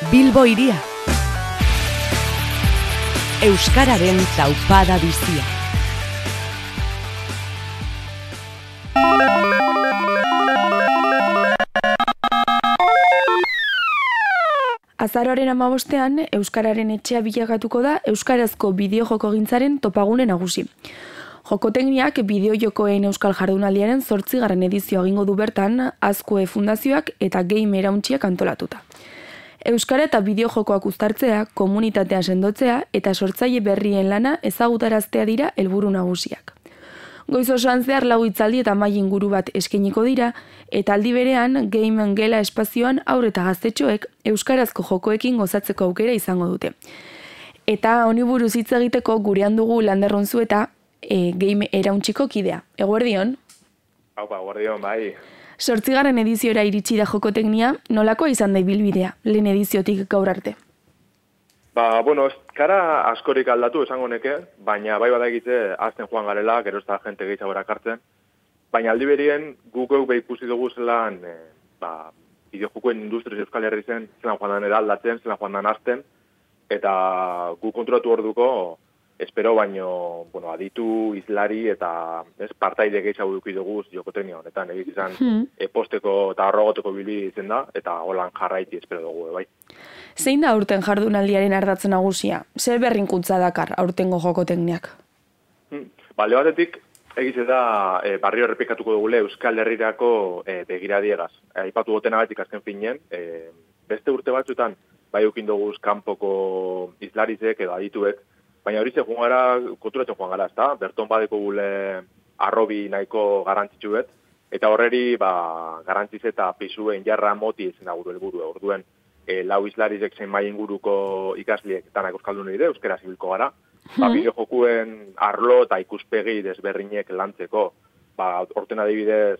Bilbo hiria. Euskararen taupada bizia. Azaroaren 15ean, Euskararen etxea bilakatuko da euskarazko bideojokogintzaren topagune nagusi. Jokotekniak bideojokoen euskal jardunaldiaren 8. edizioa egingo du bertan, Azkue Fundazioak eta Game Erauntziak antolatuta. Euskara eta bideojokoak uztartzea, komunitatea sendotzea eta sortzaile berrien lana ezagutaraztea dira helburu nagusiak. Goiz osoan zehar 4 hitzaldi eta mahai inguru bat eskainiko dira, eta aldi berean Game Gela espazioan haur eta gaztetxoek euskarazko jokoekin gozatzeko aukera izango dute. Eta honi buruz hitz egiteko gurean dugu Lander Unzueta, Game Erauntziko kidea. Eguerdion? Haupa, eguerdion, bai. 8. ediziora iritsi da jokoteknia, nolakoa izan da ibilbidea, lehen ediziotik gaur arte? Bueno, kara askorik aldatu esango neke, baina bai badakitze azten joan garela, gero ez da jente gehiago erakartzen. Baina aldi berien guk ikusi dugu zelan bideojokoen industria Euskal Herri zen, zelan joan dan eraldatzen, zelan joan dan azten, eta guk konturatu orduko, espero baino, aditu, izlari eta partaide gehiago duki dugu jokoteknia honetan, egit izan posteko eta arrogoteko bili izen da, eta holan jarraiti espero dugu, bai. Zein da aurten jardunaldiaren ardatz nagusia? Zer berrinkuntza dakar aurtengo jokotekniak? Alde batetik, egize da barrio errepikatuko dugule Euskal Herrirako begiradiegaz. Aipatu gotenagatik azken finean, beste urte batzuetan, bai eukin duguz kanpoko izlarizek edo adituek, baina hori joan gara, konturatzen joan gara, ezta? Berton badeko gule arrobi nahiko garantzitsuet, eta horreri garantziz eta pisuen jarra moti ezen da gure helburu orduen. Lau izlarizek zein mai inguruko ikasliek danak euskaldun dire, euskera zibilko gara. Bideojokuen arlo eta ikuspegi desberrinek lantzeko. Horten adibidez,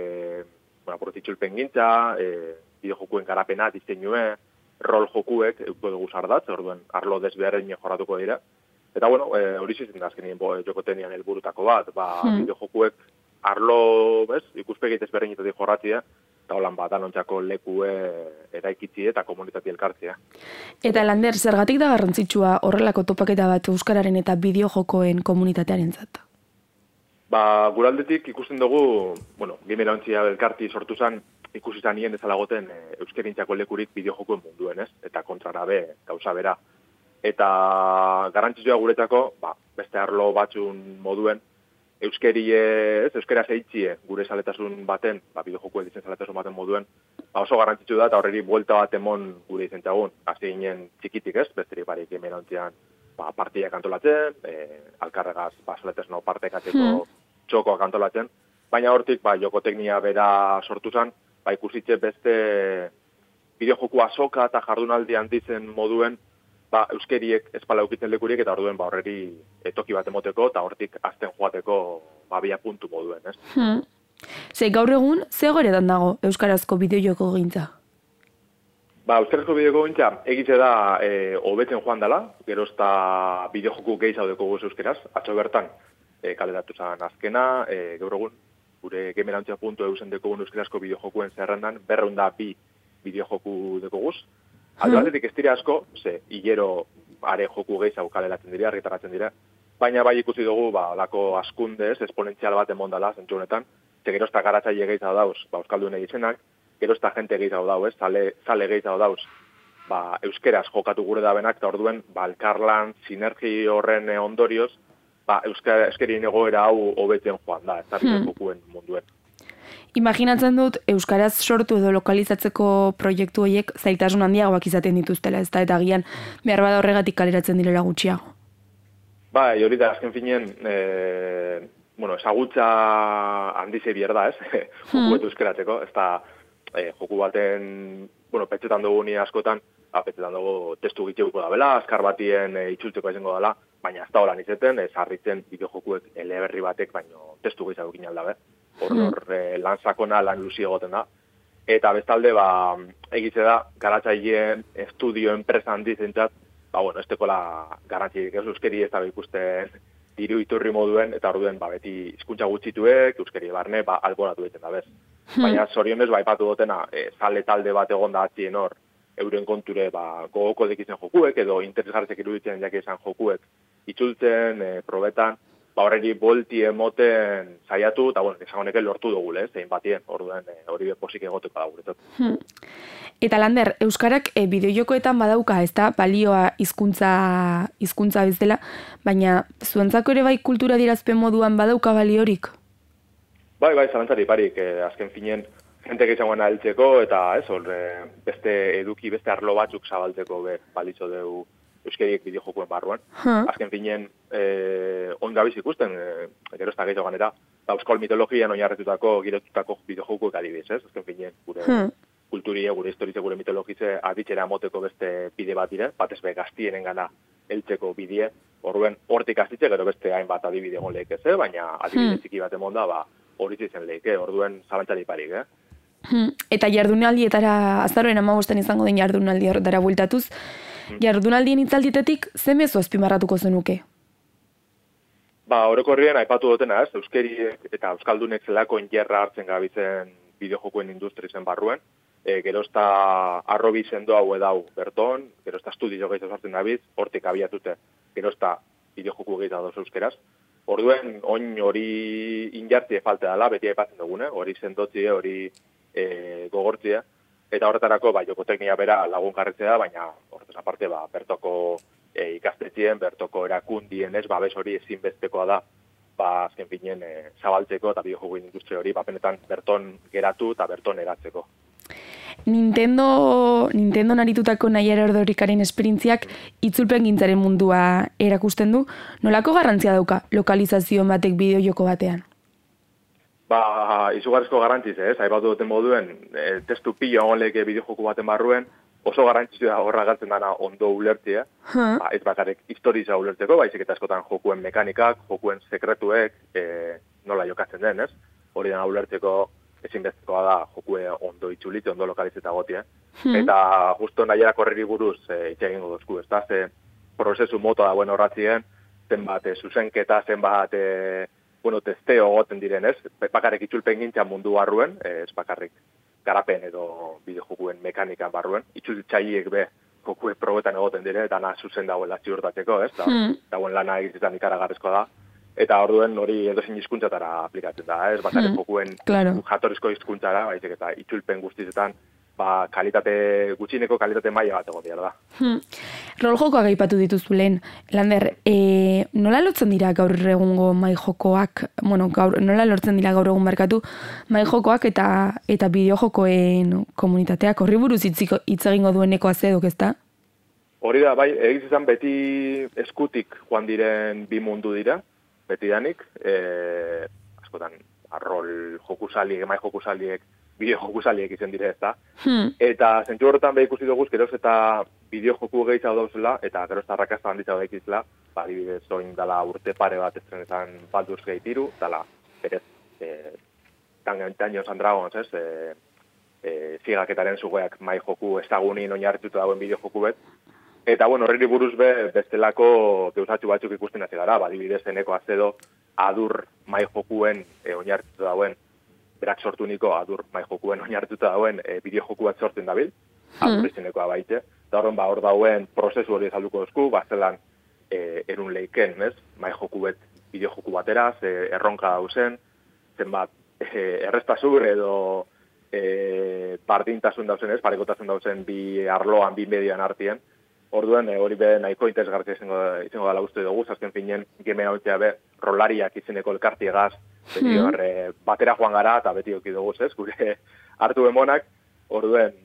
protitxulpen gintza, bideojokuen garapena, diseinue, rol jokuek euko dugu sardatz, orduen arlo desberrinek jorratuko dira. Eta hori zizen da azkenien jokotenian helburutako bat, bideojokuek arlo ikuspegi desberrinetatik jorratzia, eta holan danontzako lekue eraikitzi eta komunitatea elkartzea. Eta Lander, zergatik da garrantzitsua horrelako topaketa bat euskararen eta bideojokoen komunitatearentzat? Guraldetik ikusten dugu, Game Erauntzia elkarti sortu zen, ikusi zen nien ezalagoten euskerintzako lekurik bideojokoen munduen, ez? Eta kontrarabe, gauza bera. Eta garrantzitsua guretzako, beste arlo batzun moduen, euskera zeitzie gure zaletasun baten, bideojokoen ditzen zaletasun baten moduen, oso garrantzitsu da eta horreri buelta bat emon gure izentzagun. Hasi ginen txikitik ez, besterik barik emerantzian partiak antolatzen, alkarregaz zaletasno partekateko txokoak antolatzen, baina hortik jokoteknia bera sortu zen, ikusitze beste bideojoko azoka eta jardunaldi handitzen moduen, euskeriek espala eukitzen lekurik eta orduen horreri toki bat emoteko eta hortik azten joateko bia puntu moduen, ez? Ze gaur egun, ze goretan dago euskarazko bideojoko gintza? Euskarazko bideojoko gintza egitze da hobetzen joan dela, gero ezta bideojoko gehiago deko guz euskeraz, atzo bertan kaleratu zen azkena, gaur egun, gure gamerantzia.eu deko euskarazko bideojokuen zerrendan, 202 bideojoku deko guz. Alde batetik ez dira asko, hilero are joku gehiago kaleratzen dira, argitaratzen dira, baina ikusi dugu, lako askundez, esponentzial bat emondala, zentzu honetan, gero ezta garatzaile gehiago dauz, euskaldun egizenak, gero ezta jente gehiago dauz, zale gehiago dauz, euskeraz jokatu gure da benak, eta orduen, elkarlan, sinergi horren ondorioz, euskerien egoera hau hobetzen joan da, ez da jokuen munduen. Imaginatzen dut, euskaraz sortu edo lokalizatzeko proiektu horiek zailtasun handiagoak izaten dituztela, ez da, eta agian behar bada horregatik kaleratzen direla gutxiago. Hori da, azken finean, ezagutza handize bierda, ez? Joku betu euskeratzeko, ez da, joku baten, petxetan dugu ni askotan, petxetan dugu testu gitxeuko da bela, azkar batien itxultzeko izango dela, baina ez da holan izeten, ez harritzen bideojokuek eleberri batek, baino testu gehiago egin aldabe. Hor lan sakona, lan luzi egoten da. Eta bestalde, egitze da, garatzaileen estudio enpresa handizentzat, ez tekola garantzik, euskeri ez da ikusten diru iturri moduen, eta orduen beti hizkuntza gutxituek, euskeri barne, alboratu egiten da bez. Baina zorionez, aipatu dutena, zale talde bat egon da atzien hor, euren konture gogoko dekitzen jokuek, edo interesgartzek iruditzen jake izan jokuek itzultzen, probetan, horreri bolti emoten saiatu, eta esan honeke lortu dugu, zein batien, orduan hori posik egoteko da guretzat. Eta Lander, euskarak bideojokoetan badauka, ez da, balioa hizkuntza bezala, baina zuentzako ere bai kultura dirazpen moduan badauka baliorik? Bai, zalantzari parik, azken finen, jentek izangoen altzeko, eta beste eduki, beste arlo batzuk zabaltzeko balitzo dugu euskariek bideojokuen barruan. Azken finen, ongabiz ikusten, gero ez da gehiago ganera, euskal mitologian oinarretutako, girotutako bideojokuek adibidez, ez? Azken finen, gure kulturie, gure historize, gure mitologize aditxera moteko beste bide bat dire, batez be gaztienen gana eltzeko bidie, hortik azitze, gero beste hainbat adibide egon lehik ez, baina adibide txiki bat emon da, hori zizen lehik, orduen zalantzari parik, Eta jardunaldietara, azaroen 15 izango den jardunaldi horretara bueltatuz, jardunaldien itzalditetik, ze mezu azpimarratuko zenuke? Orokorrien aipatu dutena, euskeriek eta euskaldunek zelako injerra hartzen gabizen bideojokuen industrizen barruen, gero ez da arrobi sendo hau edau berton, gero ez da estudio gehiago sartzen dabiz, hortik abiatute, gero ez da bideojoku gehiago doz euskeraz. Orduen, oin hori injartie falte dela, beti aipatzen dugune, hori sendotzie, hori gogortzia, eta horretarako jokoteknia bera lagungarritzea, baina horretaz aparte bertoko ikastetxien, bertoko erakundien babes hori ezinbestekoa da, azken finen zabaltzeko eta bideojokoen industria hori benetan berton geratu eta berton eratzeko. Nintendo naritutako Naiara Ordorikaren esperientziak itzulpen gintzaren mundua erakusten du, nolako garrantzia dauka lokalizazio batek bideojoko batean? Izugarrizko garrantziz, aipatu duten moduen, testu pilo egon leke bideojoku baten barruen, oso garrantzitsua horra galtzen dana ondo ulertzea, ez bakarrik historiza ulertzeko, baizik eta askotan jokuen mekanikak, jokuen sekretuek, nola jokatzen den, ez? Hori dena ulertzeko ezinbestekoa da jokue ondo itxulitze, ondo lokalizeta gotia. Eta justo Naiara korreri buruz hitz egingo dozku, ez da, ze prozesu moto dagoen horratzien, zenbat zuzenketa, zenbat testeo goten diren, ez? Bakarrik itzulpen gintzan mundu barruen, ez bakarrik garapen edo bideojokuen mekanikan barruen, itzultzaileek jokue probetan egoten dire, dana zuzen dagoela ziurtatzeko, ez? Dagoen lana egizitan ikaragarrizkoa da. Eta orduen hori edozein hizkuntzatara aplikatzen da, ez? Bakarrik jokuen jatorrizko hizkuntzara, baizik eta itzulpen guztizetan gutxineko kalitate maila bat egon dira da. Rol jokoak aipatu dituzu lehen. Lander, nola lortzen dira gaur egungo mai jokoak, nola lortzen dira gaur egun merkatu mai jokoak eta bideojokoen komunitateak horri buruz hitz egingo dueneko azedok, ez da? Hori da, egiz izan beti eskutik joan diren bi mundu dira, beti danik, askotan, rol jokusaliek, mai jokusaliek, bideojokusaliek izen dire ez da. Eta zentzu horretan ikusi dugu, geroz eta bideojoku gehiago dauzela, eta geroz eta rakazta handitza daikizela, adibidez oin dala urte pare bat estrenetan Baldur's Gate 3, dala, berez, Dungeons and Dragons, ez, zigaketaren zugeak mai joku ezagunin oinarrituta dauen bideojoku bet. Eta, horreri buruz bestelako geuzatxu batzuk ikusten hasi gara, adibidez eneko azedo adur mai jokuen oinarrituta dauen, berak sortu niko adur mai jokuen oinarrituta dauen bideojoku bat sortzen dabil, adur izenekoa baite. Eta hor dauen prozesu hori ezalduko dozku, zelan erun leiken, ez? Mai joku bet bideojoku batera, erronka dauzen, zenbat errestasun edo bardintasun dauzen, ez? Parekotasun dauzen bi arloan, bi median artien. Orduen hori nahiko interesgarria izango dela uste dugu, azken finen game hautzea rolariak izeneko elkartiegaz, beti batera joan gara eta beti oki dugu, ez? Gure hartu emonak, orduen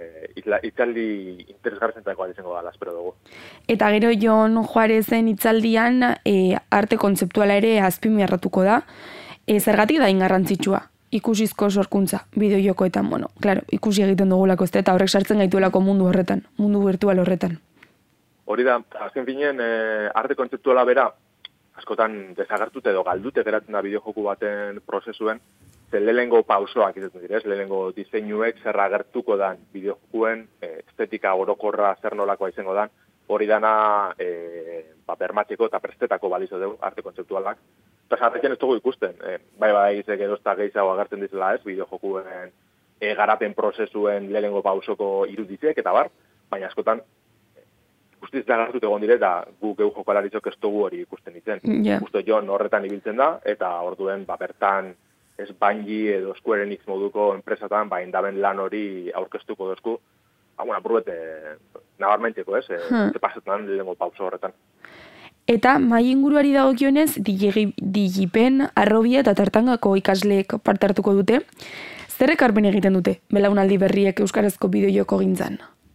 itzaldi interesgarrizentzako izango dela, espero dugu. Eta gero Jon Juarezen itzaldian arte kontzeptuala ere azpimarratuko da. Zergatik da ingarrantzitsua? Ikusizko sorkuntza, bideojokoetan, ikusi egiten dugulako ez eta horrek sartzen gaituelako mundu horretan, mundu virtual horretan. Hori da, azken finen, arte kontzeptuala bera, askotan desagertute edo galdute geratzen da bideojoku baten prozesuen, lehenengo pausoak izaten direz, lehenengo diseinuek zer agertuko dan bideojokuen, estetika orokorra zer nolakoa izango dan, hori dana bermatzeko eta prestetako balizo dugu arte kontzeptualak. Eta sarretzen ez dugu ikusten, bai egizek edo ez da gehiago agertzen dizela ez, bideojokuen garapen prozesuen lehenengo pausoko iruditzek, eta bar, baina askotan, guztiz dagartut egon dire, eta guk jokalaritzok ez dugu hori ikusten ditzen. Justo Jon horretan ibiltzen da, eta orduen, bertan, ez Bungie edo Square Enix moduko enpresatan, indaben lan hori aurkeztuko dozku, burbete, nabarmentzeko, ez? Pasetan lehenengo pauso horretan. Eta mai inguruari dagokionez, Digipen, Arrobia eta Tartangako ikasleek parte hartuko dute. Zer ekarpen egiten dute, belaunaldi berriek euskarazko bideojoko gintzan?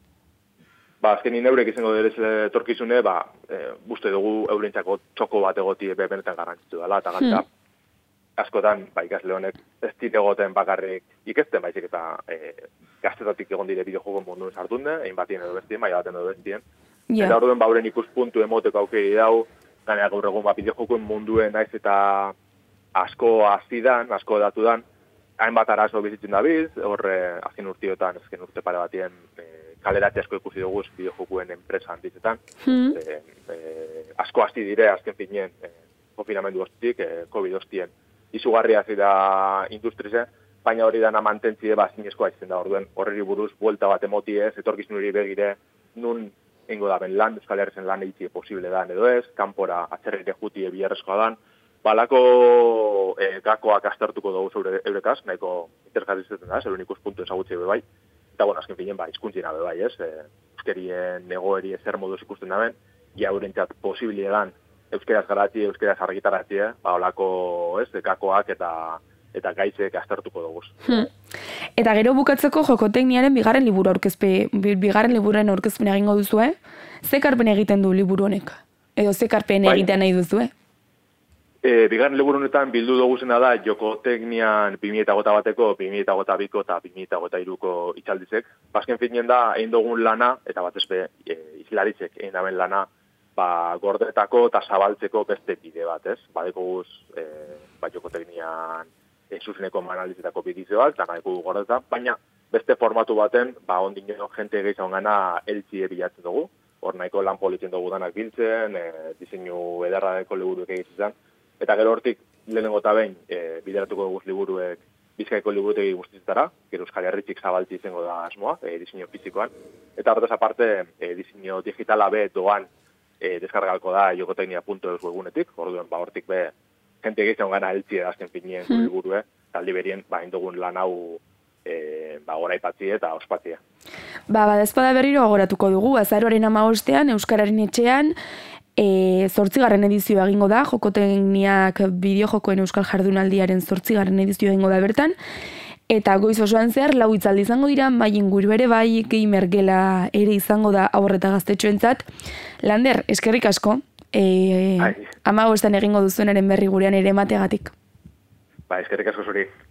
Azkenin eurek izango derez etorkizune, uste dugu eurentzako txoko bat egoti benetan garrantzitu dela, eta gantza, askotan, ikasle honek ez dit egoten bakarrik ikesten, baizik eta gaztetatik egon dire bideojoko munduen sartunde, egin batien edo bestien, maia baten edo bestien. Eta orduen bauren ikuspuntu emoteko aukeri dau, gainera gaur egun bideojokoen munduen naiz eta asko hazidan, asko datudan, hainbat arazo bizitzen dabiz, horre azken urtiotan, azken urte pare batien, kalerate asko ikusi dugu bideojokuen enpresa handitzetan. Asko hasi dire, azken finien, konfinamendu hostik, COVID hostien. Izugarria zira industrize, baina hori dana mantentzie zinezkoa izan da orduen. Horreri buruz, buelta bat emotiez, etorkizun hori begire, nun ingo da ben lan, Euskal Herrizen lan eitzie posible dan edo ez, kanpora atzerrire jutie biharrezkoa dan. Balako gakoak astartuko dugu eurekaz, nahiko interkatizetan da, zerun ikuspuntu ezagutze bai. Eta, azken finen, izkuntzina bai, ez? Euskerien negoeri ezer moduz ikusten daben, ja eurentzat posibili edan euskeraz garati, euskeraz argitarati, olako, ez, gakoak eta gaitzek astartuko dugu. Eta gero bukatzeko jokotekniaren bigarren liburuaren aurkezpen egingo duzue, ze ekarpen egiten du liburu honek? Edo ze ekarpen egiten nahi duzue? Bigarren liburu honetan bildu dugu zena da jokoteknian 2021ko, 2022ko eta 2023ko itxaldizek. Azken finen da, egin dugun lana, eta batez be, izlaritzek egin daben lana, gordetako eta zabaltzeko beste bide bat, ez? Badeko jokoteknian zuzeneko analizetako bidizioak, eta nahiko gordetan, baina beste formatu baten, ondino jente gehiago gana eltzie bilatzen dugu. Hor nahiko lan politzen dugu danak biltzen, diseinu edarradeko liburuek egizizan. Eta gero hortik, lehenengo eta behin, bideratuko dugu liburuek Bizkaiko liburutegi guztizetara, gero Euskal Herritik zabaltzi izango da asmoa, diseinu fizikoan. Eta hortaz aparte, diseinu digitala be doan deskargalko da jokoteknia.eus webunetik, orduen hortik be, jente gehiago gana eltzie azken finien liburue, eta aldi berien, indogun lan hau goraipatzi eta ospatzie. Badezpada berriro agoratuko dugu, azaroaren 15ean, Euskararen etxean, 8. edizioa egingo da, jokotekniak bideojokoen euskal jardunaldiaren 8. edizioa egingo da bertan, eta goiz osoan zehar, 4 hitzaldi izango dira, mai inguru ere bai, gamer gela ere izango da aurreta gaztetxoentzat. Lander, eskerrik asko, 15ean egingo duzuenaren berri gurean ere emateagatik. Eskerrik asko zuri.